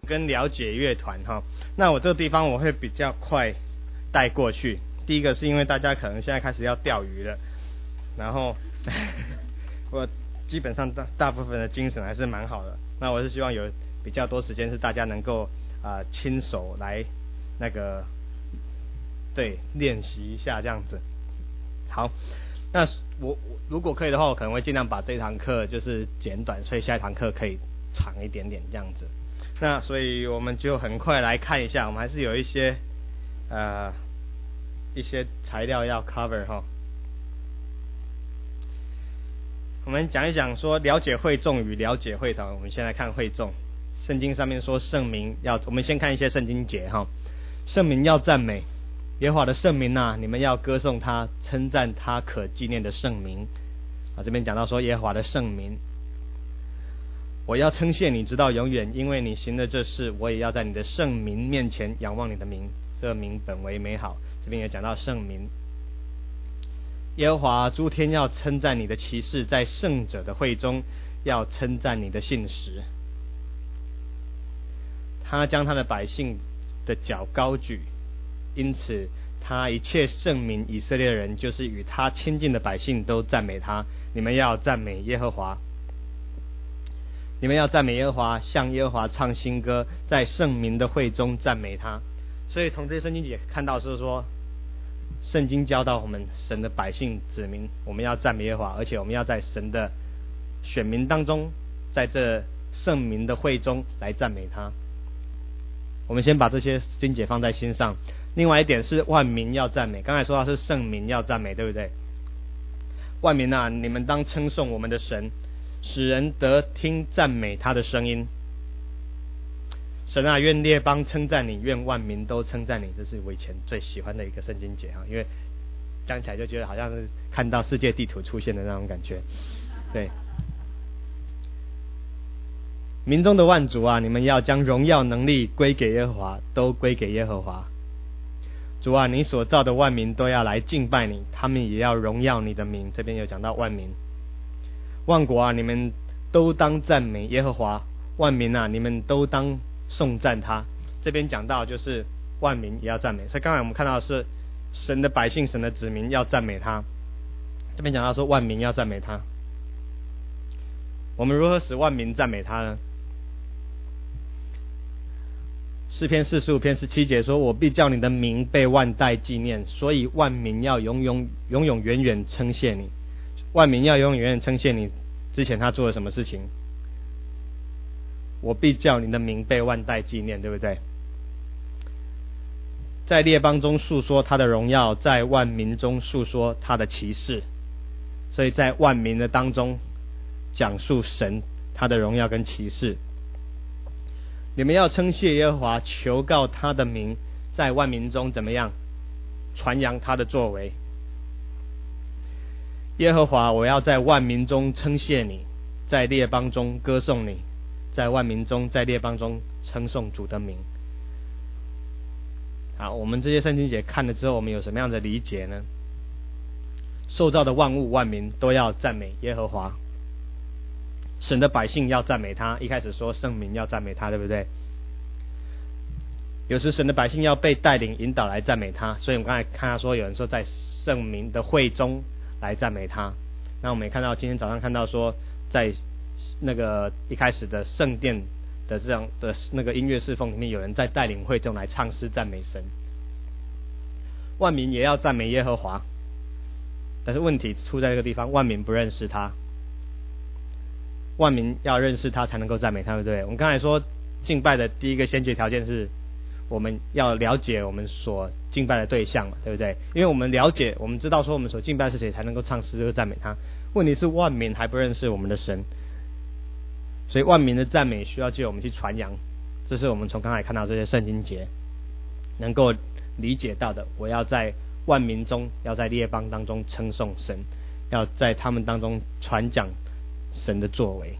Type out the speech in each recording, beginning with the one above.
跟了解乐团哈。那我这个地方我会比较快带过去。第一个是因为大家可能现在开始要钓鱼了，然后我基本上大部分的精神还是蛮好的。那我是希望有比较多时间是大家能够亲手来那个练习一下这样子。好，那我如果可以的话，我可能会尽量把这堂课就是简短，所以下一堂课可以长一点点这样子。那所以我们就很快来看一下，我们还是有一些材料要 cover 哈。我们讲一讲说了解会众与了解会堂。我们先来看会众。圣经上面说圣名要，我们先看一些圣经节哈。圣名要赞美耶和华的圣名啊，你们要歌颂他，称赞他可纪念的圣名这边讲到说耶和华的圣名，我要称谢你直到永远，因为你行的这事，我也要在你的圣名面前仰望你的名，这名本为美好。这边也讲到圣名。耶和华诸天要称赞你的奇事，在圣者的会中要称赞你的信实。他将他的百姓的脚高举，因此他一切圣民以色列人，就是与他亲近的百姓都赞美他。你们要赞美耶和华，你们要赞美耶和华，向耶和华唱新歌，在圣民的会中赞美他。所以从这些圣经节看到是说，圣经教导我们神的百姓子民，我们要赞美耶和华，而且我们要在神的选民当中，在这圣民的会中来赞美他。我们先把这些经节放在心上。另外一点是万民要赞美，刚才说到是圣民要赞美，对不对？万民啊，你们当称颂我们的神，使人得听赞美他的声音。神啊，愿列邦称赞你，愿万民都称赞你。这是我以前最喜欢的一个圣经节因为讲起来就觉得好像是看到世界地图出现的那种感觉。对，民中的万族啊，你们要将荣耀能力归给耶和华，都归给耶和华。主啊，你所造的万民都要来敬拜你，他们也要荣耀你的名。这边有讲到万民。万国啊，你们都当赞美耶和华，万民啊，你们都当颂赞他。这边讲到就是万民也要赞美，所以刚才我们看到的是神的百姓，神的子民要赞美他。这边讲到说万民要赞美他。我们如何使万民赞美他呢？诗篇45篇17节说，我必叫你的名被万代纪念，所以万民要永永远远称谢你。万民要永永远远称谢你，之前他做了什么事情？我必叫你的名被万代纪念，对不对？在列邦中述说他的荣耀，在万民中述说他的奇事。所以在万民的当中讲述神他的荣耀跟奇事。你们要称谢耶和华，求告他的名，在万民中怎么样传扬他的作为。耶和华，我要在万民中称谢你，在列邦中歌颂你，在万民中，在列邦中称颂主的名。好，我们这些圣经节看了之后，我们有什么样的理解呢？受造的万物万民都要赞美耶和华，神的百姓要赞美他。一开始说圣民要赞美他，对不对？有时神的百姓要被带领引导来赞美他，所以我们刚才看到说有人说在圣民的会中来赞美他。那我们也看到今天早上看到说在那个一开始的圣殿的这样的那个音乐侍奉里面，有人在带领会众来唱诗赞美神。万民也要赞美耶和华，但是问题出在这个地方，万民不认识他。万民要认识他才能够赞美他，对不对？我们刚才说敬拜的第一个先决条件是我们要了解我们所敬拜的对象嘛，对不对？因为我们了解，我们知道说我们所敬拜是谁，才能够唱诗歌赞美他。问题是万民还不认识我们的神，所以万民的赞美需要借我们去传扬。这是我们从刚才看到这些圣经节能够理解到的。我要在万民中，要在列邦当中称颂神，要在他们当中传讲神的作为。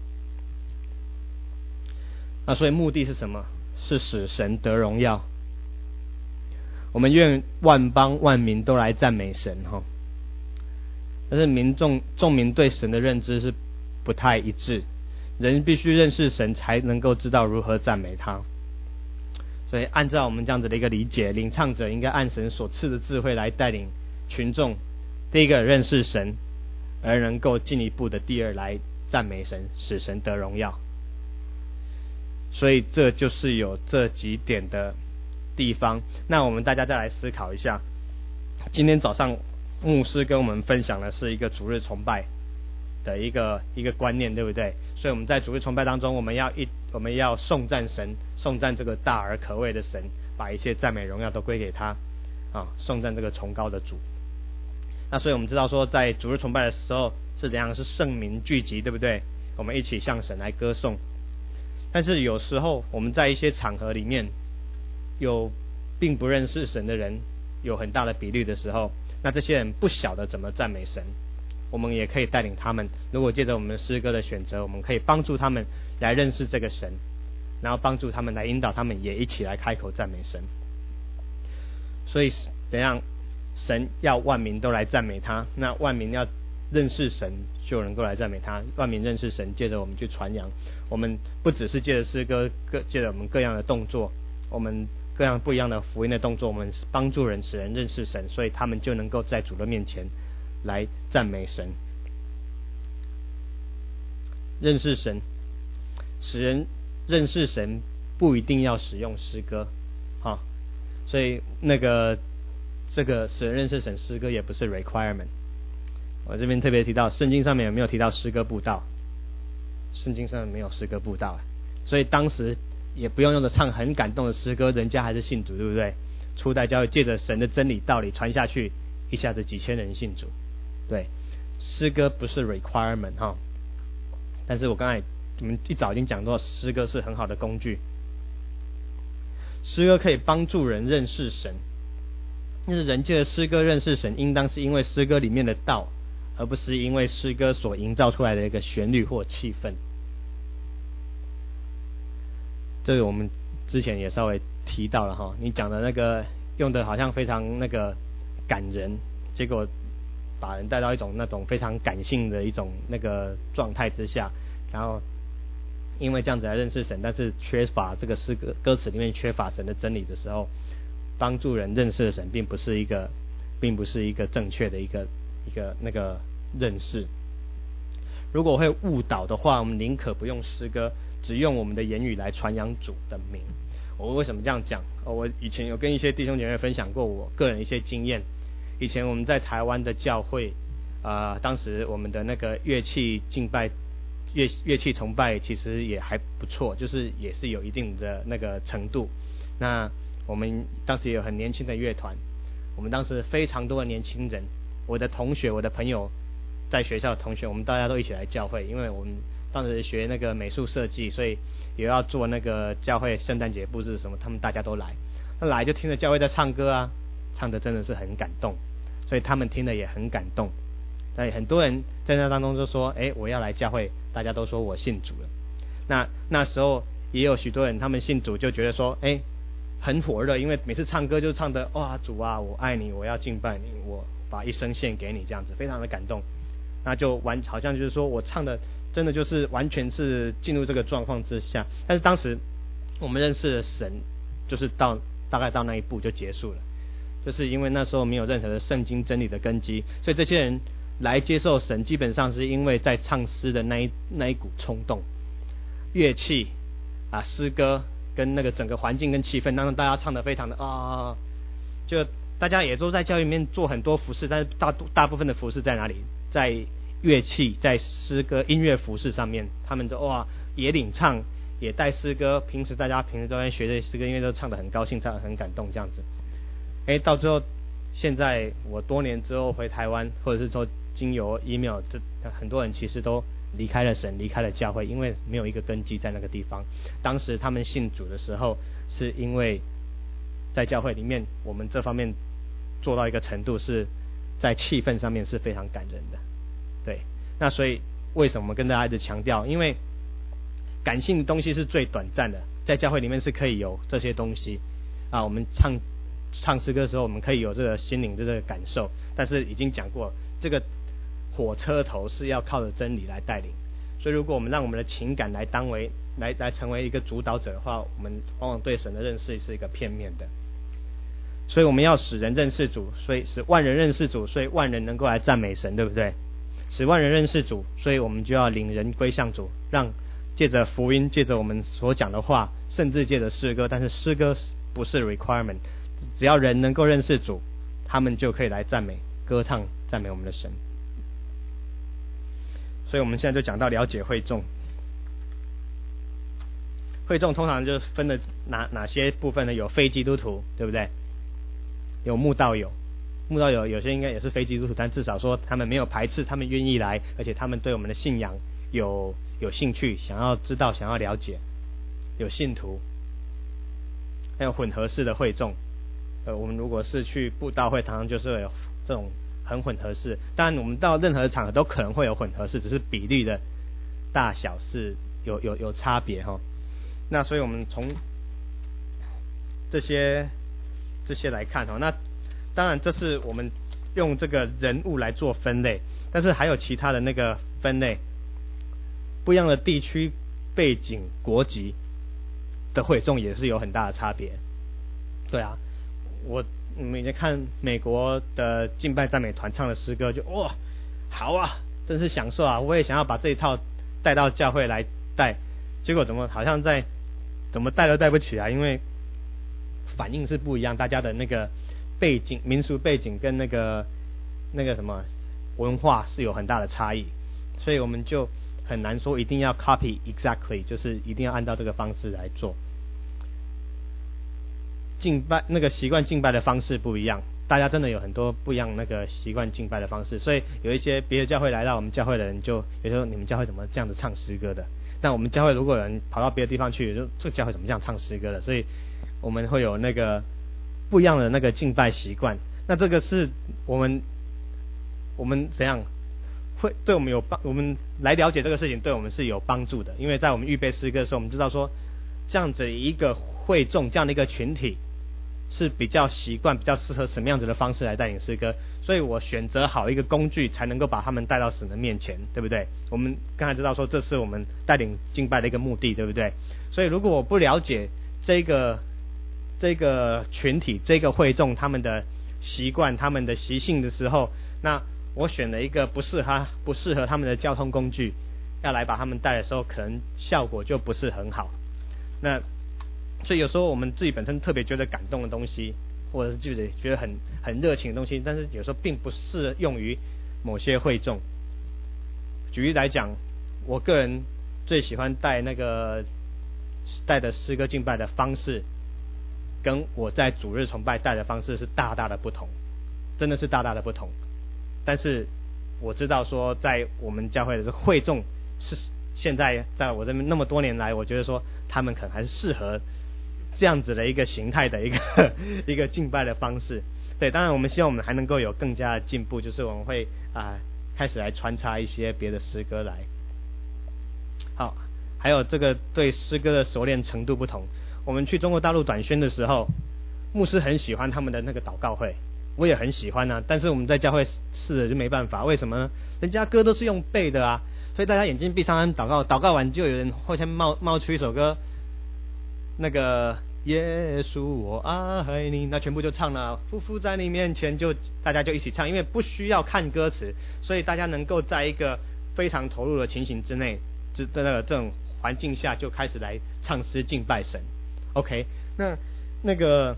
那所以目的是什么？是使神得荣耀。我们愿万邦万民都来赞美神但是众民对神的认知是不太一致。 人必须认识神，才能够知道如何赞美他。所以按照我们这样子的一个理解，领唱者应该按神所赐的智慧来带领群众。第一个认识神，而能够进一步的第二来赞美神，使神得荣耀。所以这就是有这几点的地方。那我们大家再来思考一下，今天早上牧师跟我们分享的是一个主日崇拜的一个观念，对不对？所以我们在主日崇拜当中，我们要颂赞神，颂赞这个大而可畏的神，把一切赞美荣耀都归给他啊，颂赞这个崇高的主。那所以我们知道说，在主日崇拜的时候是怎样，是圣民聚集，对不对？我们一起向神来歌颂。但是有时候我们在一些场合里面，有并不认识神的人有很大的比率的时候，那这些人不晓得怎么赞美神，我们也可以带领他们，如果借着我们诗歌的选择，我们可以帮助他们来认识这个神，然后帮助他们来引导他们也一起来开口赞美神。所以怎样，神要万民都来赞美他，那万民要认识神就能够来赞美他。万民认识神，借着我们去传扬，我们不只是借着诗歌，借着我们各样的动作，我们各样不一样的福音的动作，我们帮助人使人认识神，所以他们就能够在主的面前来赞美神。认识神，使人认识神不一定要使用诗歌所以这个使人认识神，诗歌也不是 requirement。 我这边特别提到圣经上面有没有提到诗歌布道？圣经上面没有诗歌布道，所以当时也不用唱很感动的诗歌，人家还是信主，对不对？初代教会借着神的真理道理传下去，一下子几千人信主。对，诗歌不是 requirement 但是我刚才你们一早已经讲过，诗歌是很好的工具，诗歌可以帮助人认识神。但是人借着诗歌认识神，应当是因为诗歌里面的道，而不是因为诗歌所营造出来的一个旋律或气氛。这个我们之前也稍微提到了你讲的那个用的好像非常那个感人，结果把人带到一种那种非常感性的一种那个状态之下，然后因为这样子来认识神，但是缺乏这个诗歌词里面缺乏神的真理的时候，帮助人认识神并不是一个正确的一个那个认识。如果会误导的话，我们宁可不用诗歌，只用我们的言语来传扬主的名。我为什么这样讲？我以前有跟一些弟兄姐妹分享过我个人一些经验。以前我们在台湾的教会当时我们的那个乐器敬拜乐器崇拜其实也还不错，就是也是有一定的那个程度。那我们当时也有很年轻的乐团，我们当时非常多的年轻人，我的同学我的朋友，在学校的同学，我们大家都一起来教会，因为我们当时学那个美术设计，所以也要做那个教会圣诞节布置什么，他们大家都来，那来就听着教会在唱歌唱的真的是很感动，所以他们听了也很感动。所以很多人在那当中就说我要来教会，大家都说我信主了。那时候也有许多人他们信主就觉得说很火热，因为每次唱歌就唱的哇，主啊我爱你，我要敬拜你，我把一生献给你，这样子非常的感动。那就好像就是说我唱的真的就是完全是进入这个状况之下。但是当时我们认识的神就是大概到那一步就结束了，就是因为那时候没有任何的圣经真理的根基，所以这些人来接受神基本上是因为在唱诗的那一股冲动，乐器诗歌跟那个整个环境跟气氛让大家唱得非常的就大家也都在教育里面做很多服事，但是大部分的服事在哪里？在乐器在诗歌音乐服事上面，他们都也领唱也带诗歌，大家平时都在学这些诗歌，因为都唱得很高兴，唱得很感动这样子。到最后现在我多年之后回台湾，或者是说经由 email， 很多人其实都离开了神，离开了教会，因为没有一个根基在那个地方。当时他们信主的时候，是因为在教会里面我们这方面做到一个程度，是在气氛上面是非常感人的。对，那所以为什么跟大家一直强调？因为感性的东西是最短暂的，在教会里面是可以有这些东西我们唱诗歌的时候，我们可以有这个心灵这个感受，但是已经讲过，这个火车头是要靠着真理来带领， 所以如果我们让我们的情感来成为一个主导者的话，我们往往对神的认识是一个片面的。所以我们要使人认识主，所以使万人认识主，所以万人能够来赞美神，对不对？使万人认识主，所以我们就要领人归向主，让借着福音，借着我们所讲的话，甚至借着诗歌，但是诗歌不是 requirement， 只要人能够认识主，他们就可以来赞美歌唱赞美我们的神。所以我们现在就讲到了解会众。会众通常就分了哪些部分呢？有非基督徒，对不对？有慕道友，慕道友有些应该也是非基督徒，但至少说他们没有排斥，他们愿意来，而且他们对我们的信仰有兴趣，想要知道，想要了解。有信徒，还有混合式的会众。我们如果是去布道会，常常就是有这种很混合式。当然，我们到任何场合都可能会有混合式，只是比例的大小是有差别哈。那所以我们从这些来看哈，那当然这是我们用这个人物来做分类，但是还有其他的那个分类，不一样的地区背景、国籍的会众也是有很大的差别。对啊，我以前看美国的敬拜赞美团唱的诗歌，就哇，好啊，真是享受啊！我也想要把这一套带到教会来带，结果怎么带都带不起来，因为反应是不一样，大家的那个背景、民俗背景跟那个什么文化是有很大的差异，所以我们就很难说一定要 copy exactly， 就是一定要按照这个方式来做。敬拜那个习惯敬拜的方式不一样，大家真的有很多不一样那个习惯敬拜的方式，所以有一些别的教会来到我们教会的人就有时候你们教会怎么这样子唱诗歌的？但我们教会如果有人跑到别的地方去，就这个教会怎么这样唱诗歌的？所以我们会有那个不一样的那个敬拜习惯。那这个是我们怎样会对我们我们来了解这个事情对我们是有帮助的，因为在我们预备诗歌的时候，我们知道说这样子一个会众，这样的一个群体是比较习惯、比较适合什么样子的方式来带领诗歌，所以我选择好一个工具，才能够把他们带到神的面前，对不对？我们刚才知道说，这是我们带领敬拜的一个目的，对不对？所以如果我不了解这个群体、这个会众他们的习惯、他们的习性的时候，那我选了一个不适合他们的交通工具，要来把他们带的时候，可能效果就不是很好。那所以有时候我们自己本身特别觉得感动的东西，或者是觉得很热情的东西，但是有时候并不适用于某些会众。举例来讲，我个人最喜欢带的诗歌敬拜的方式，跟我在主日崇拜带的方式是大大的不同，真的是大大的不同。但是我知道说，在我们教会的会众是现在在我这边那么多年来，我觉得说他们可能还是适合这样子的一个形态的一个敬拜的方式。对，当然我们希望我们还能够有更加的进步，就是我们会开始来穿插一些别的诗歌来。好，还有这个对诗歌的熟练程度不同。我们去中国大陆短宣的时候，牧师很喜欢他们的那个祷告会，我也很喜欢啊，但是我们在教会试了就没办法，为什么呢？人家歌都是用背的啊，所以大家眼睛闭上祷告完，就有人会先冒出一首歌，那个耶稣我爱你，那全部就唱了，匍匐在你面前，大家就一起唱，因为不需要看歌词，所以大家能够在一个非常投入的情形之内，这种环境下就开始来唱诗敬拜神。OK， 那个，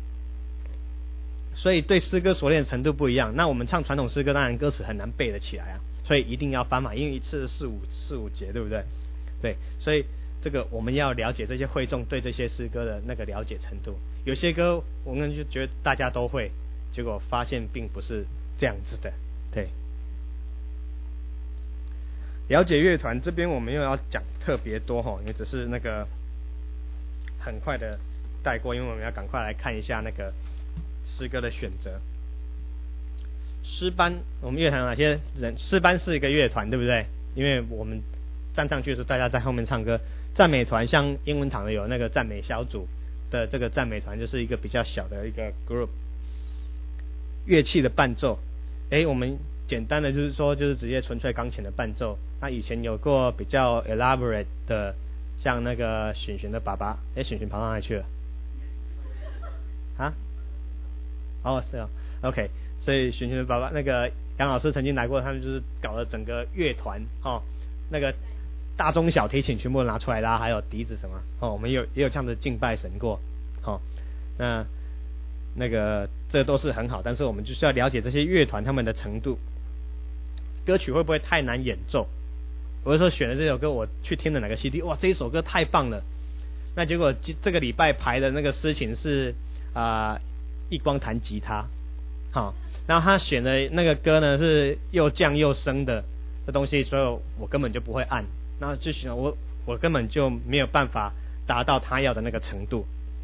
所以对诗歌熟练程度不一样。那我们唱传统诗歌，当然歌词很难背得起来啊，所以一定要翻嘛，因为一次四五节，对不对？对，所以这个我们要了解这些会众对这些诗歌的那个了解程度。有些歌我们就觉得大家都会，结果发现并不是这样子的。对，了解乐团这边我们又要讲特别多因为只是那个很快的带过，因为我们要赶快来看一下那个诗歌的选择。诗班，我们乐团有哪些人？诗班是一个乐团，对不对？因为我们站上去的时候，大家在后面唱歌。赞美团像英文堂的有那个赞美小组的，这个赞美团就是一个比较小的一个 group。乐器的伴奏，我们简单的就是说，就是直接纯粹钢琴的伴奏。那以前有过比较 elaborate 的，像那个璇璇的爸爸，璇璇跑到哪里去了？啊？哦，是哦 ，OK。所以璇璇的爸爸那个杨老师曾经来过，他们就是搞了整个乐团那个大中小提琴全部拿出来啦，还有笛子什么我们也有这样的敬拜神过那个这都是很好，但是我们就是要了解这些乐团他们的程度，歌曲会不会太难演奏？我是说选了这首歌，我去听了哪个 CD， 哇，这一首歌太棒了，那结果这个礼拜排的那个诗琴是一光弹吉他，然后他选的那个歌呢是又降又升的东西，所以我根本就不会按，然后就想我根本就没有办法达到他要的那个程度。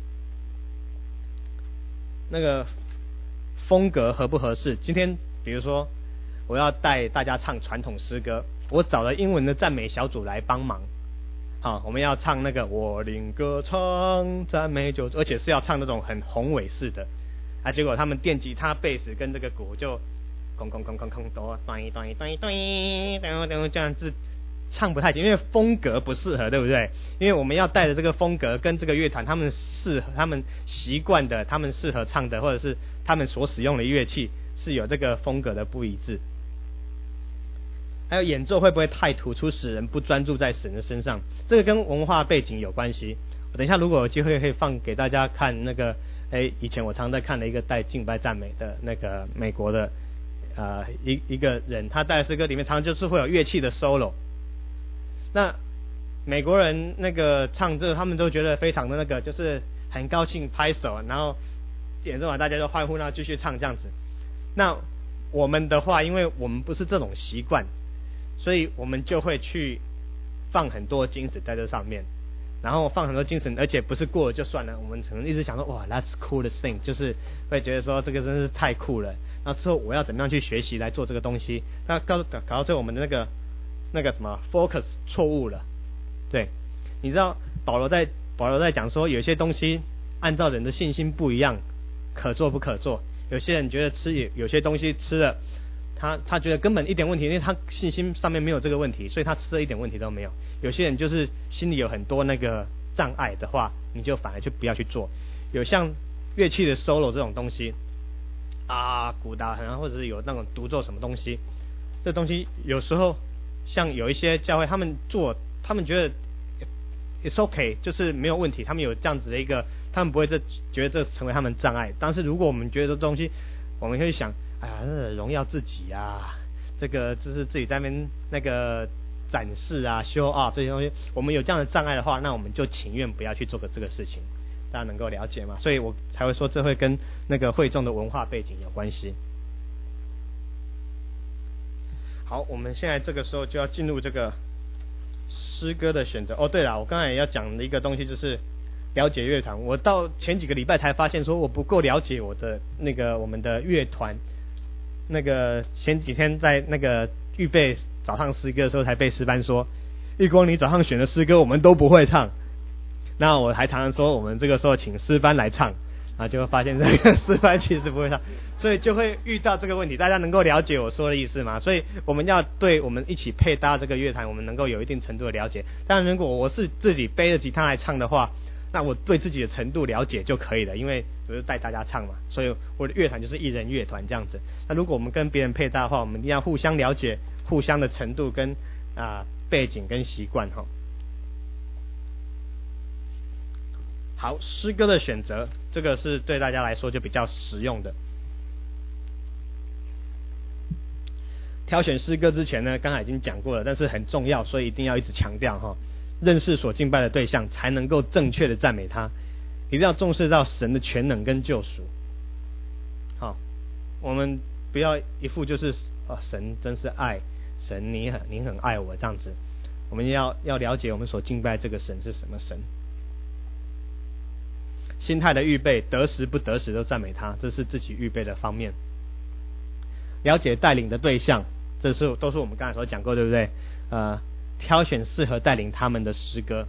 那个风格合不合适？今天比如说我要带大家唱传统诗歌，我找了英文的赞美小组来帮忙。我们要唱那个我领歌唱赞美就，而且是要唱那种很宏伟式的结果他们电吉他、贝斯跟这个鼓就空空空空空哆哆哆哆哆这样子唱不太清，因为风格不适合，对不对？因为我们要带的这个风格跟这个乐团他们习惯的、他们适合唱的，或者是他们所使用的乐器是有这个风格的不一致。还有演奏会不会太突出，使人不专注在神的身上？这个跟文化背景有关系。我等一下如果有机会可以放给大家看那个以前我常在看的一个带敬拜赞美的那个美国的一个人，他带的诗歌里面常常就是会有乐器的 solo。那美国人那个唱这他们都觉得非常的那个，就是很高兴拍手，然后演奏完大家就欢呼，然后继续唱这样子。那我们的话，因为我们不是这种习惯，所以我们就会去放很多精神在这上面，然后放很多精神，而且不是过了就算了，我们可能一直想说哇 that's coolest thing， 就是会觉得说这个真是太酷了，那之后我要怎么样去学习来做这个东西，那搞到最后我们的那个什么 focus 错误了。对，你知道保罗在讲说有些东西按照人的信心不一样，可做不可做。有些人觉得有些东西吃了他觉得根本一点问题，因为他信心上面没有这个问题，所以他吃了一点问题都没有。有些人就是心里有很多那个障碍的话，你就反而就不要去做。有像乐器的 solo 这种东西鼓打或者是有那种独奏什么东西，这东西有时候像有一些教会他们觉得 it's okay， 就是没有问题，他们有这样子的一个，他们不会觉得这成为他们障碍。但是如果我们觉得这东西，我们会想荣耀自己这个就是自己在那边那个展示show off 这些东西，我们有这样的障碍的话，那我们就情愿不要去做这个事情。大家能够了解吗？所以我才会说这会跟那个会众的文化背景有关系。好，我们现在这个时候就要进入这个诗歌的选择。对了，我刚才也要讲的一个东西就是了解乐团。我到前几个礼拜才发现说我不够了解我们的乐团。那个前几天在那个预备早上诗歌的时候，才被诗班说，一光你早上选的诗歌我们都不会唱。那我还常常说我们这个时候请诗班来唱，就会发现这个诗班其实不会唱，所以就会遇到这个问题。大家能够了解我说的意思吗？所以我们要对我们一起配搭这个乐团，我们能够有一定程度的了解。当然如果我是自己背着吉他来唱的话，那我对自己的程度了解就可以了，因为我是带大家唱嘛，所以我的乐团就是一人乐团这样子。那如果我们跟别人配搭的话，我们一定要互相了解互相的程度跟背景跟习惯好，诗歌的选择，这个是对大家来说就比较实用的。挑选诗歌之前呢，刚才已经讲过了，但是很重要，所以一定要一直强调认识所敬拜的对象，才能够正确的赞美他。一定要重视到神的全能跟救赎。我们不要一副就是神真是爱，神你很爱我这样子。我们要了解我们所敬拜这个神是什么神。心态的预备，得时不得时都赞美他，这是自己预备的方面。了解带领的对象，这都是我们刚才所讲过，对不对？挑选适合带领他们的诗歌，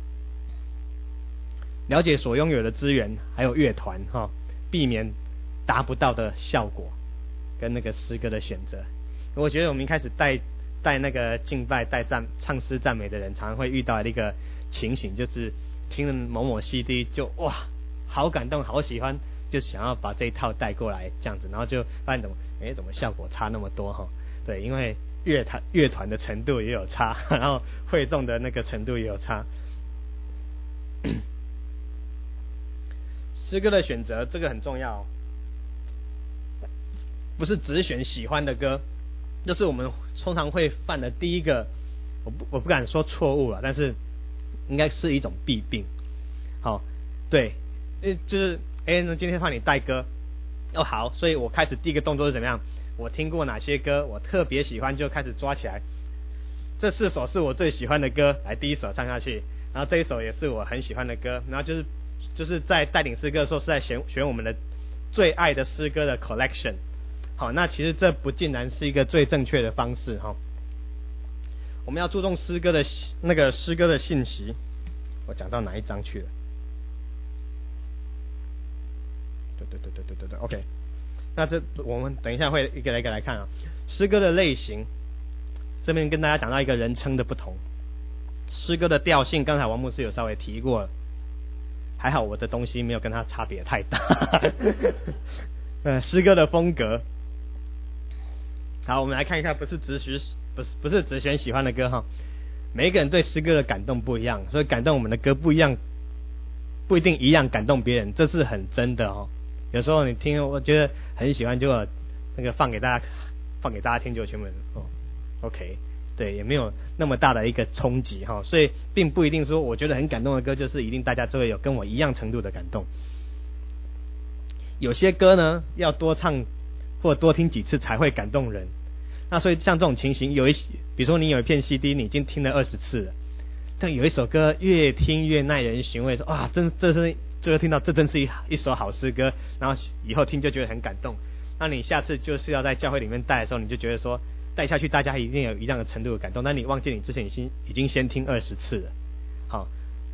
了解所拥有的资源，还有乐团避免达不到的效果跟那个诗歌的选择。 我觉得我们一开始带那个敬拜、唱诗赞美的人，常常会遇到的一个情形，就是听了某某 CD 就哇，好感动，好喜欢，就想要把这一套带过来这样子，然后就发现怎么效果差那么多哈？对，因为乐团的程度也有差，然后会众的那个程度也有差。诗歌的选择这个很重要，不是只选喜欢的歌，就是我们通常会犯的第一个，我不敢说错误了，但是应该是一种弊病。好，对，就是那今天换你带歌，好，所以我开始第一个动作是怎么样？我听过哪些歌，我特别喜欢，就开始抓起来。这4首是我最喜欢的歌，来第一首唱下去，然后这一首也是我很喜欢的歌，然后就是在带领诗歌的时候是在选我们的最爱的诗歌的 collection。好，那其实这不尽然是一个最正确的方式哈。我们要注重诗歌的那个诗歌的信息。我讲到哪一章去了？对 ，OK。那我们等一下会一个一个来看啊。诗歌的类型，这边跟大家讲到一个人称的不同。诗歌的调性，刚才王牧师有稍微提过了，还好我的东西没有跟他差别太大。诗歌的风格。好，我们来看一下，不是只选喜欢的歌哈。每一个人对诗歌的感动不一样，所以感动我们的歌不一样，不一定一样感动别人，这是很真的哦。有时候你听，我觉得很喜欢，就那个放给大家听，就全部人OK， 对，也没有那么大的一个冲击哈，所以并不一定说我觉得很感动的歌，就是一定大家就会有跟我一样程度的感动。有些歌呢，要多唱或多听几次才会感动人。那所以像这种情形，比如说你有一片 CD， 你已经听了20次了，但有一首歌越听越耐人寻味，说哇，最后听到这真是一首好诗歌，然后以后听就觉得很感动。那你下次就是要在教会里面带的时候，你就觉得说带下去大家一定有一样的程度的感动，但你忘记你之前已经先听20次了。好，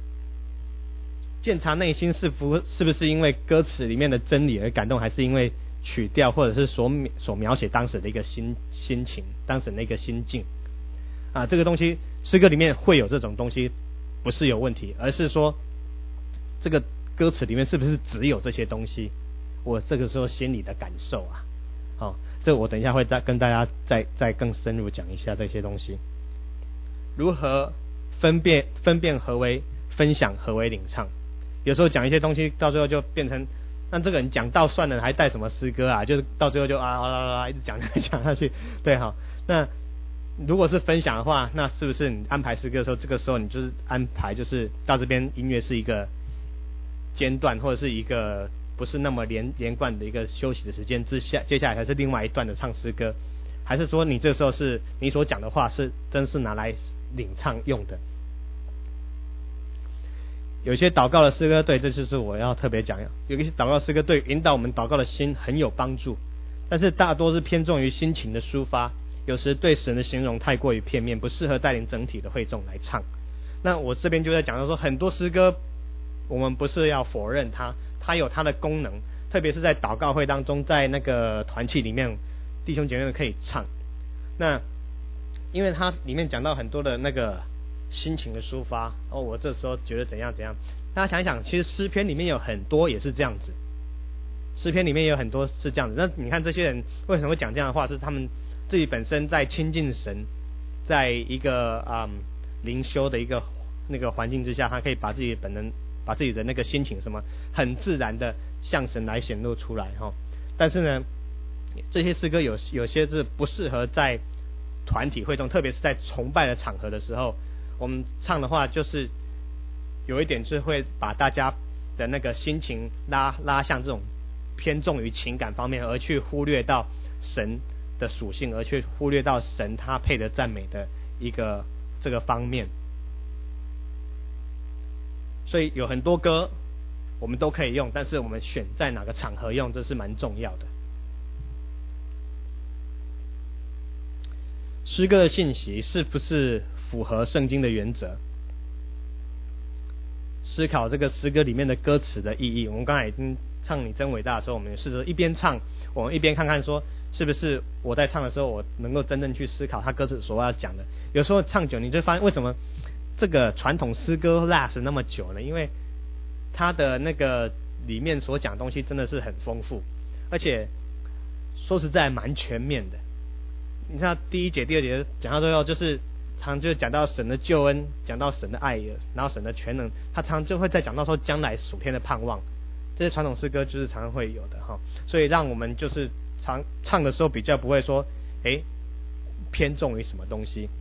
鉴察内心是不是因为歌词里面的真理而感动，还是因为曲调或者是所描写当时的一个心情，当时的一个心境啊？这个东西诗歌里面会有这种东西，不是有问题，而是说这个歌词里面是不是只有这些东西？我这个时候心里的感受啊，好，这我等一下会再跟大家再更深入讲一下这些东西。如何分辨何为分享，何为领唱？有时候讲一些东西，到最后就变成，那这个人讲到算了，还带什么诗歌啊？就是到最后就一直讲下去。对，好，那如果是分享的话，那是不是你安排诗歌的时候，这个时候你就是安排，就是到这边音乐是一个间断，或者是一个不是那么连贯的一个休息的时间之下，接下来还是另外一段的唱诗歌，还是说你这时候是你所讲的话是真是拿来领唱用的？有些祷告的诗歌，对，这就是我要特别讲，有一些祷告诗歌对引导我们祷告的心很有帮助，但是大多是偏重于心情的抒发，有时对神的形容太过于片面，不适合带领整体的会众来唱。那我这边就在讲到说，很多诗歌我们不是要否认它有它的功能，特别是在祷告会当中，在那个团契里面，弟兄姐妹们可以唱。那因为它里面讲到很多的那个心情的抒发，我这时候觉得怎样，大家想一想，其实诗篇里面有很多也是这样子，诗篇里面有很多是这样子。那你看这些人为什么会讲这样的话，是他们自己本身在亲近神，在一个灵修的一个那个环境之下，他可以把自己的那个心情什么很自然的向神来显露出来哈。但是呢，这些诗歌有些是不适合在团体会中，特别是在崇拜的场合的时候，我们唱的话就是有一点是会把大家的那个心情拉向这种偏重于情感方面，而去忽略到神的属性，而去忽略到神他配的赞美的一个这个方面。所以有很多歌我们都可以用，但是我们选在哪个场合用，这是蛮重要的。诗歌的信息是不是符合圣经的原则？思考这个诗歌里面的歌词的意义。我们刚才已经唱你真伟大的时候，我们试着一边唱，我们一边看看说是不是我在唱的时候，我能够真正去思考他歌词所要讲的。有时候唱久，你就发现为什么这个传统诗歌 last 那么久呢？因为它的那个里面所讲的东西真的是很丰富，而且说实在蛮全面的。你看第一节、第二节讲到最后，就是常就讲到神的救恩，讲到神的爱，然后神的全能，他常就会再讲到说将来属天的盼望。这些传统诗歌就是常常会有的哈，所以让我们就是唱的时候比较不会说偏重于什么东西。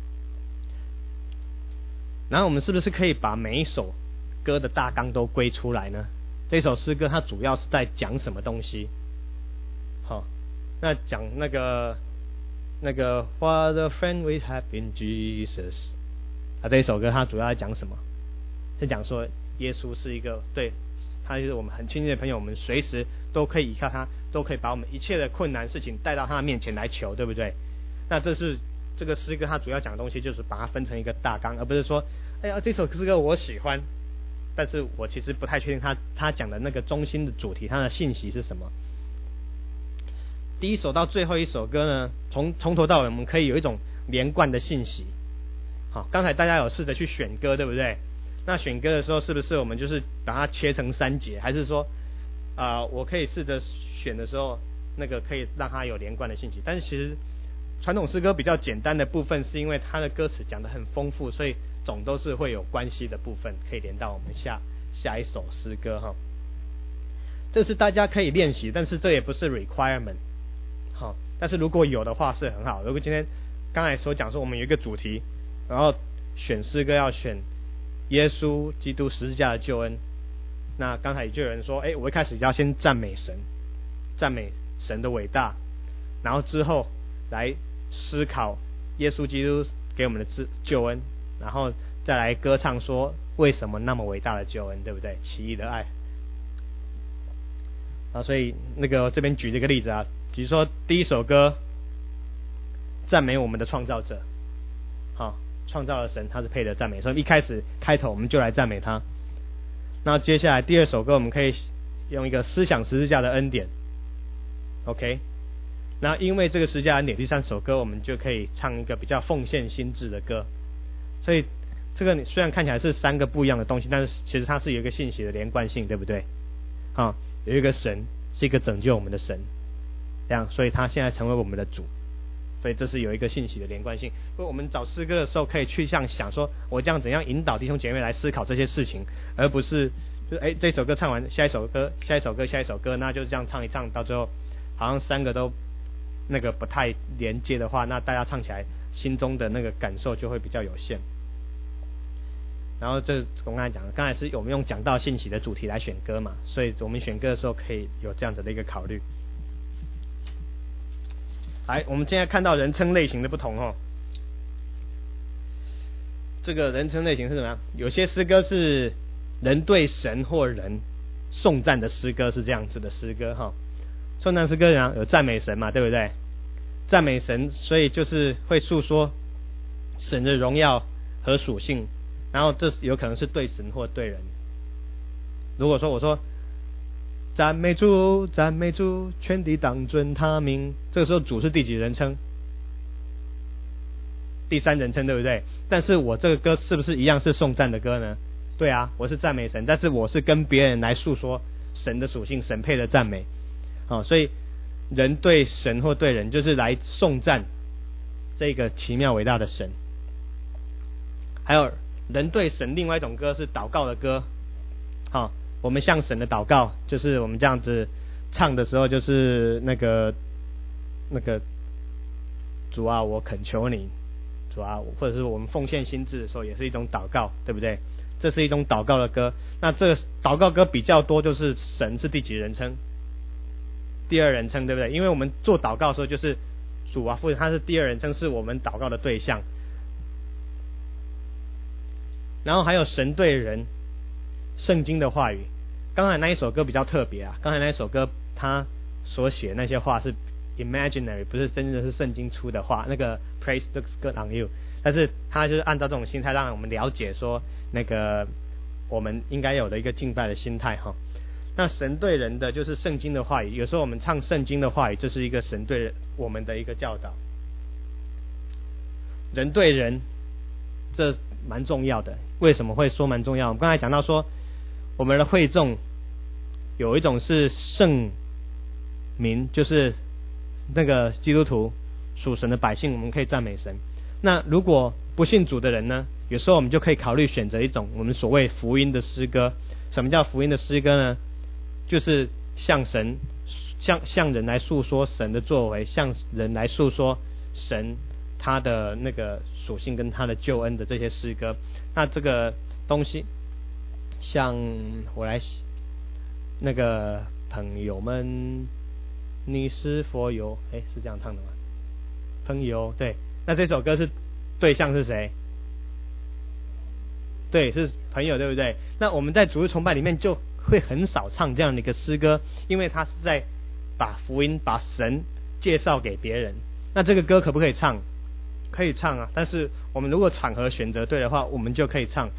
然后我们是不是可以把每一首歌的大纲都归出来呢？这首诗歌它主要是在讲什么东西？好，那讲那个 What a friend we have in Jesus， 这一首歌它主要在讲什么？是讲说耶稣是一个对。他是我们很亲近的朋友，我们随时都可以依靠他，都可以把我们一切的困难事情带到他的面前来求，对不对？那这是这个诗歌它主要讲的东西，就是把它分成一个大纲，而不是说这首诗歌我喜欢，但是我其实不太确定他讲的那个中心的主题，它的信息是什么。第一首到最后一首歌呢，从头到尾我们可以有一种连贯的信息。好，刚才大家有试着去选歌，对不对？那选歌的时候，是不是我们就是把它切成3节，还是说我可以试着选的时候，那个可以让它有连贯的信息？但是其实传统诗歌比较简单的部分，是因为它的歌词讲得很丰富，所以总都是会有关系的部分，可以连到我们下一首诗歌哈。这是大家可以练习，但是这也不是 requirement 好，但是如果有的话是很好。如果今天刚才所讲说我们有一个主题，然后选诗歌要选耶稣基督十字架的救恩，那刚才就有人说我一开始要先赞美神，赞美神的伟大，然后之后来思考耶稣基督给我们的救恩，然后再来歌唱说为什么那么伟大的救恩，对不对？奇异的爱所以这边举了一个例子比如说第一首歌赞美我们的创造者，创造了神，他是配得赞美，所以一开头我们就来赞美他。那接下来第二首歌我们可以用一个思想十字架的恩典 OK， 那因为这个十字架恩典，第三首歌我们就可以唱一个比较奉献心志的歌。所以这个虽然看起来是3个不一样的东西，但是其实它是有一个信息的连贯性，对不对？有一个神是一个拯救我们的神，这样，所以他现在成为我们的主，所以这是有一个信息的连贯性。所以我们找诗歌的时候，可以去想说我这样怎样引导弟兄姐妹来思考这些事情，而不是就这首歌唱完，下一首歌，那就这样唱一唱，到最后好像3个都不太连接的话，那大家唱起来心中的那个感受就会比较有限。然后这我刚才讲的，刚才是我们用讲道信息的主题来选歌嘛，所以我们选歌的时候可以有这样子的一个考虑。来，我们现在看到人称类型的不同这个人称类型是怎么样？有些诗歌是人对神或人颂赞的诗歌，是这样子的诗歌颂赞诗歌有赞美神嘛，对不对？赞美神，所以就是会诉说神的荣耀和属性，然后这有可能是对神或对人。如果说我说赞美主，赞美主，全地当尊他名，这个时候主是第几人称？第3人称，对不对？但是我这个歌是不是一样是颂赞的歌呢？对啊，我是赞美神，但是我是跟别人来诉说神的属性，神配的赞美所以人对神或对人就是来颂赞这个奇妙伟大的神。还有人对神另外一种歌是祷告的歌我们向神的祷告，就是我们这样子唱的时候，就是那个主啊，我恳求你，主啊，或者是我们奉献心志的时候，也是一种祷告，对不对？这是一种祷告的歌。那这个祷告歌比较多，就是神是第几人称？第2人称，对不对？因为我们做祷告的时候，就是主啊，父他是第2人称，是我们祷告的对象。然后还有神对人，圣经的话语。刚才那一首歌比较特别刚才那一首歌他所写那些话是 imaginary， 不是真的是圣经出的话，那个 praise looks good on you， 但是他就是按照这种心态让我们了解说我们应该有的一个敬拜的心态那神对人的就是圣经的话语，有时候我们唱圣经的话语，这是一个神对我们的一个教导。人对人，这蛮重要的。为什么会说蛮重要？我们刚才讲到说，我们的会众有一种是圣民，就是那个基督徒属神的百姓，我们可以赞美神。那如果不信主的人呢，有时候我们就可以考虑选择一种我们所谓福音的诗歌。什么叫福音的诗歌呢？就是向人来诉说神的作为，向人来诉说神他的那个属性跟他的救恩的这些诗歌。那这个东西，像我来那个朋友们，你是否有是这样唱的吗？朋友，对，那这首歌是对象是谁？对，是朋友，对不对？那我们在主日崇拜里面就会很少唱这样的一个诗歌，因为它是在把福音、把神介绍给别人。那这个歌可不可以唱？可以唱啊，但是我们如果场合选择对的话，我们就可以唱。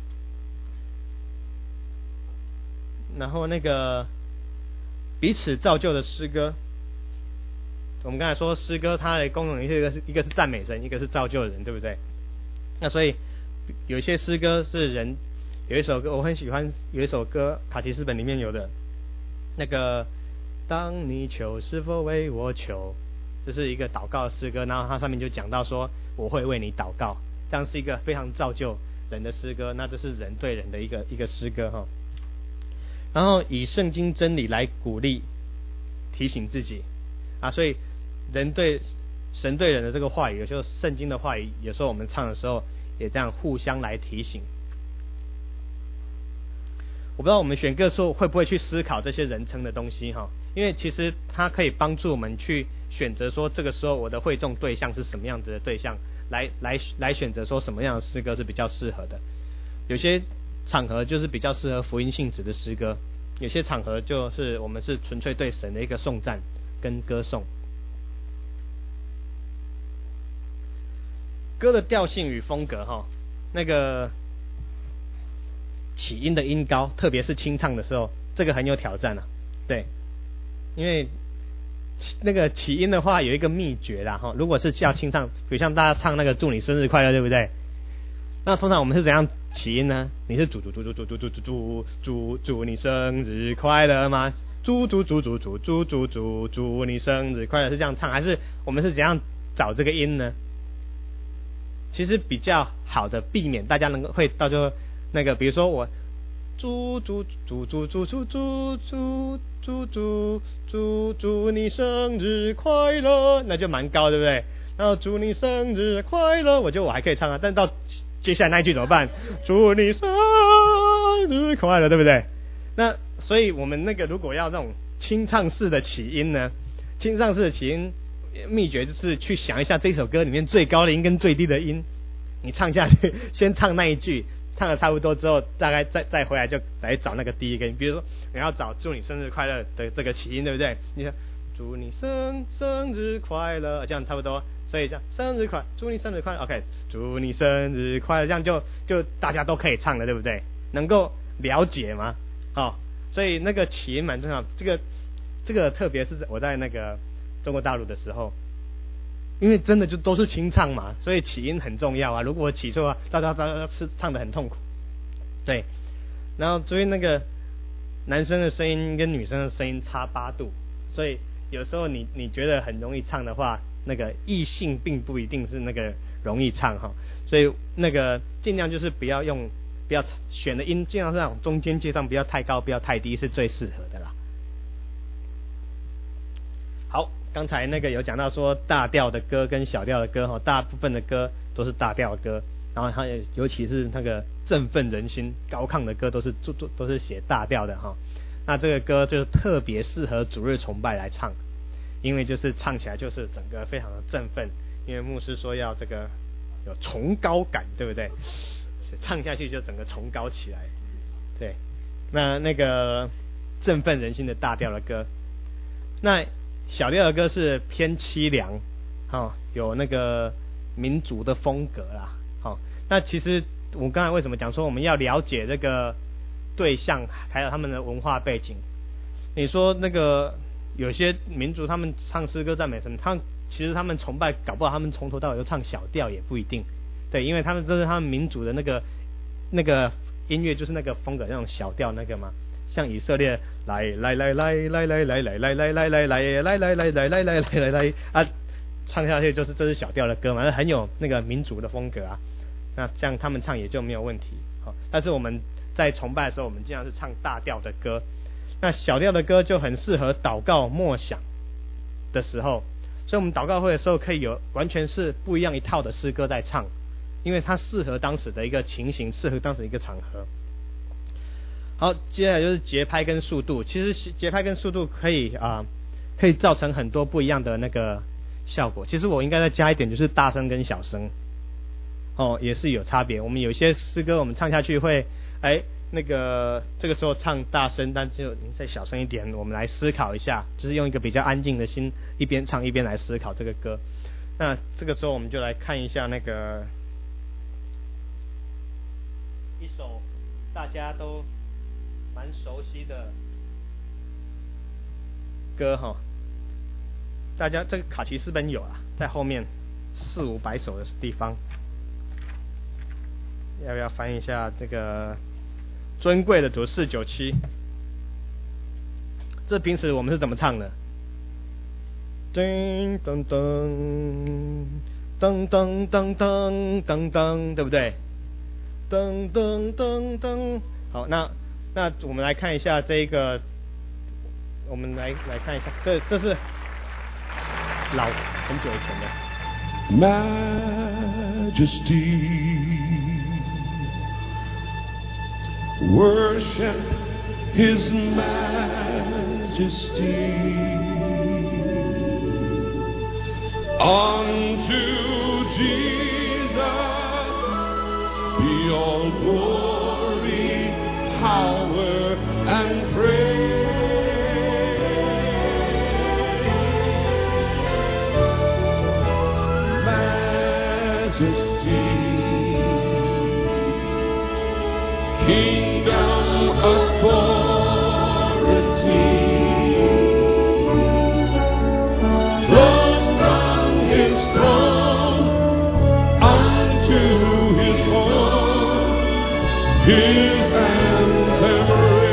然后那个彼此造就的诗歌，我们刚才说诗歌它的功能一个是赞美神，一个是造就人，对不对？那所以有一些诗歌是人，有一首歌我很喜欢，有一首歌卡提斯本里面有的那个当你求是否为我求，这是一个祷告的诗歌，然后它上面就讲到说我会为你祷告，这样是一个非常造就人的诗歌。那这是人对人的一个诗歌哈。然后以圣经真理来鼓励提醒自己啊，所以神对人的这个话语，有时候圣经的话语，有时候我们唱的时候也这样互相来提醒。我不知道我们选歌的时候会不会去思考这些人称的东西哈，因为其实它可以帮助我们去选择说这个时候我的会众对象是什么样子的对象，来选择说什么样的诗歌是比较适合的。有些场合就是比较适合福音性质的诗歌，有些场合就是我们是纯粹对神的一个颂赞跟歌颂。歌的调性与风格哈，那个起音的音高，特别是清唱的时候，这个很有挑战啊。对，因为那个起音的话有一个秘诀啦哈，如果是要清唱，比如像大家唱那个祝你生日快乐，对不对？那通常我们是怎样起音呢？你是祝你生日快乐吗？祝你生日快乐是这样唱，还是我们是怎样找这个音呢？其实比较好的避免大家能够会到最后那个，比如说我祝你生日快乐，那就蛮高，对不对？然后祝你生日快乐，我还可以唱啊，但到接下来那一句怎么办？祝你生日快乐，对不对？那所以我们那个如果要那种清唱式的起音呢，清唱式的起音秘诀就是去想一下这首歌里面最高的音跟最低的音，你唱下去，先唱那一句，唱的差不多之后，大概再回来就来找那个第一个音。比如说你要找祝你生日快乐的这个起音，对不对？你说祝你生日快乐，这样差不多。所以这样生日快，祝你生日快乐 ，OK， 祝你生日快乐，这样就大家都可以唱了，对不对？能够了解吗？所以那个起音蛮重要。这个特别是我在那个中国大陆的时候，因为真的就都是清唱嘛，所以起音很重要啊。如果我起错啊，大家唱得很痛苦。对，然后所以那个男生的声音跟女生的声音差8度，所以有时候你觉得很容易唱的话，那个异性并不一定是那个容易唱哈。所以那个尽量就是不要选的音，尽量是那种中间阶段，不要太高，不要太低，是最适合的啦。好，刚才那个有讲到说大调的歌跟小调的歌哈，大部分的歌都是大调的歌，然后它尤其是那个振奋人心、高亢的歌都是写大调的哈。那这个歌就特别适合主日崇拜来唱，因为就是唱起来就是整个非常的振奋，因为牧师说要这个有崇高感，对不对？唱下去就整个崇高起来。对，那个振奋人心的大调的歌，那小调的歌是偏凄凉，有那个民族的风格啦。那其实我刚才为什么讲说我们要了解这个对象，还有他们的文化背景？ 你说那个有些民族他们唱诗歌赞美神，其实他们崇拜搞不好他们从头到尾都唱小调也不一定，对，因为他们这是他们民族的那个音乐就是那个风格那种小调那个嘛，像以色列来来来来来来来来来来来来来来来来来来啊，唱下去就是这是小调的歌嘛，很有那个民族的风格啊，那这样他们唱也就没有问题。好，但是我们在崇拜的时候，我们经常是唱大调的歌，那小调的歌就很适合祷告默想的时候，所以我们祷告会的时候可以有完全是不一样一套的诗歌在唱，因为它适合当时的一个情形，适合当时一个场合。好，接下来就是节拍跟速度。其实节拍跟速度可以造成很多不一样的那个效果。其实我应该再加一点，就是大声跟小声，也是有差别。我们有些诗歌我们唱下去会，那个这个时候唱大声，但就您再小声一点，我们来思考一下，就是用一个比较安静的心，一边唱一边来思考这个歌。那这个时候我们就来看一下那个一首大家都蛮熟悉的歌哈，大家这个卡其诗本有啦，在后面400-500首的地方，要不要翻一下这个尊贵的图497？这平时我们是怎么唱的？噔噔噔噔噔噔噔噔噔，对不对？噔噔噔噔。好，那我们来看一下这个，我们来看一下，这是很久以前的。 Majesty, worship His Majesty. Unto Jesus be all glory, power, and praise. Majesty, kingdom, authority, flows from His throne unto His throne. His hands embrace.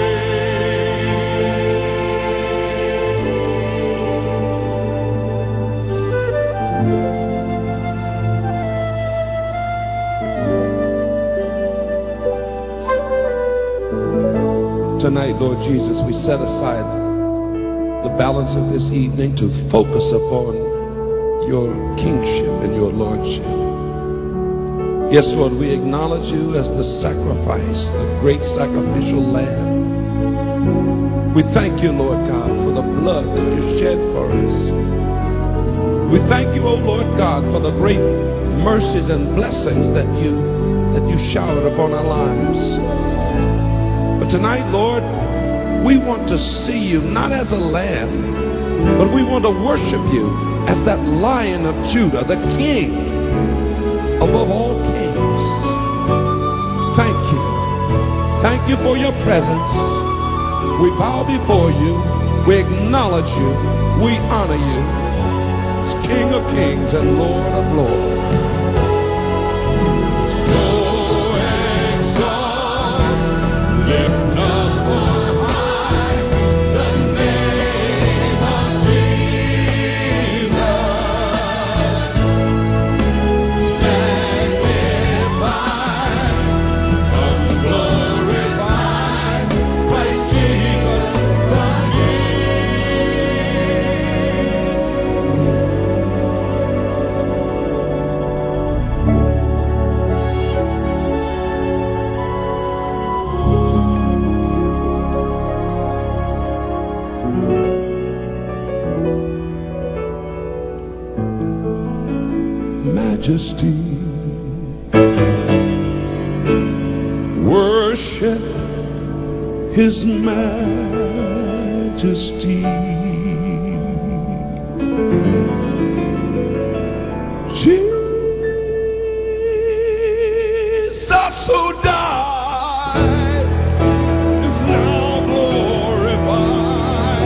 Tonight, Lord Jesus, we set aside the balance of this evening to focus upon your kingship and your lordship. Yes, Lord, we acknowledge you as the sacrifice, the great sacrificial lamb. We thank you, Lord God, for the blood that you shed for us. We thank you, O Lord God, for the great mercies and blessings that you showered upon our lives. But tonight, Lord, we want to see you not as a lamb, but we want to worship you as that Lion of Judah, the King above all kings. Thank you. Thank you for your presence. We bow before you. We acknowledge you. We honor you as King of kings and Lord of lords. So exalt, lift up on high the name of Jesus. Majesty, worship His Majesty. Jesus who died is now glorified.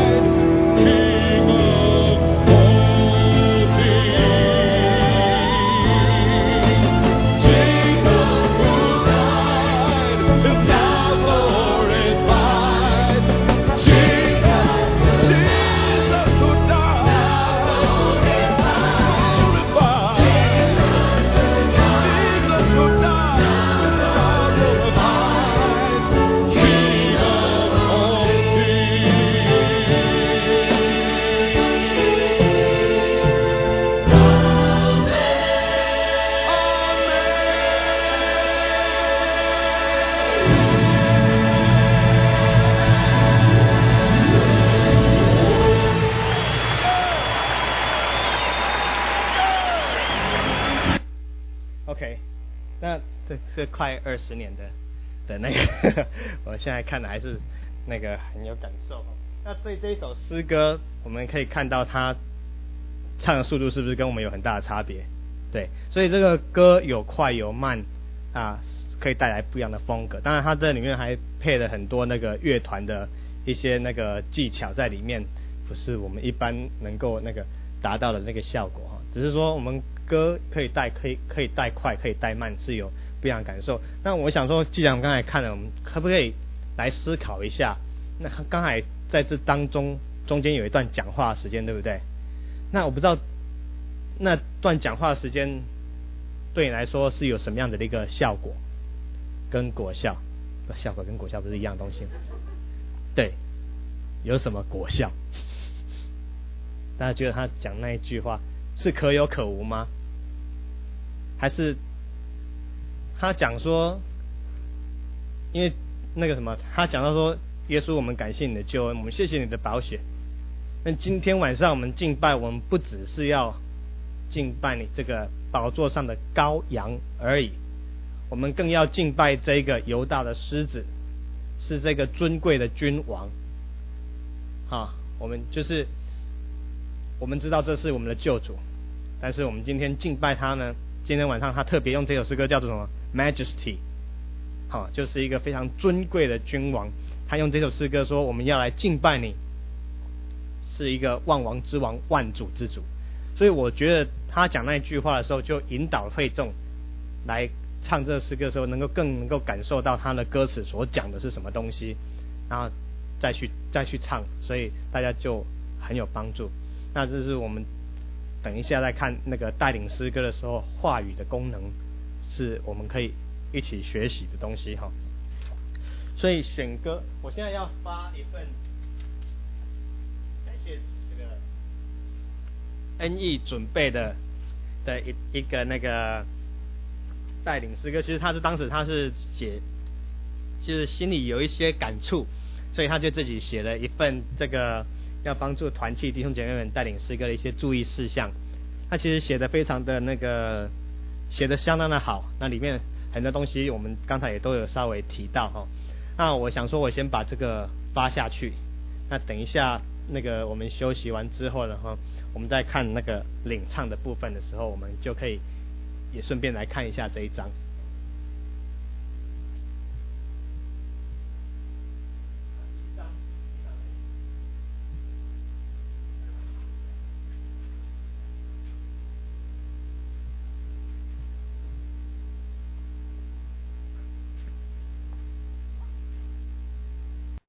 这快20年的那个，我现在看的还是那个很有感受。那这一首诗歌，我们可以看到他唱的速度是不是跟我们有很大的差别？对，所以这个歌有快有慢啊，可以带来不一样的风格。当然，它这里面还配了很多那个乐团的一些那个技巧在里面，不是我们一般能够那个达到的那个效果哈。只是说我们歌可以带快，可以带慢，是有不一样的感受。那我想说，既然我们刚才看了，我们可不可以来思考一下？那刚才在这当中间有一段讲话的时间，对不对？那我不知道那段讲话的时间对你来说是有什么样的一个效果跟果效？效果跟果效不是一样东西吗？对，有什么果效？大家觉得他讲那一句话是可有可无吗？还是他讲说，因为那个什么，他讲到说，耶稣，我们感谢你的救恩，我们谢谢你的宝血。那今天晚上我们敬拜，我们不只是要敬拜你这个宝座上的羔羊而已，我们更要敬拜这个犹大的狮子，是这个尊贵的君王。我们知道这是我们的救主，但是我们今天敬拜他呢，今天晚上他特别用这首诗歌叫做什么 Majesty， 就是一个非常尊贵的君王。他用这首诗歌说，我们要来敬拜你，是一个万王之王，万主之主。所以我觉得他讲那句话的时候，就引导会众来唱这诗歌的时候，更能够感受到他的歌词所讲的是什么东西，然后再去唱，所以大家就很有帮助。那这是我们等一下再看那个带领诗歌的时候，话语的功能是我们可以一起学习的东西哈。所以选歌，我现在要发一份感谢这个恩义准备的一个那个带领诗歌。其实当时他是写，就是心里有一些感触，所以他就自己写了一份这个要帮助团契弟兄姐妹们带领诗歌的一些注意事项。他其实写的非常的写的相当的好。那里面很多东西我们刚才也都有稍微提到哈。那我想说，我先把这个发下去。那等一下那个我们休息完之后呢，我们再看那个领唱的部分的时候，我们就可以也顺便来看一下这一章。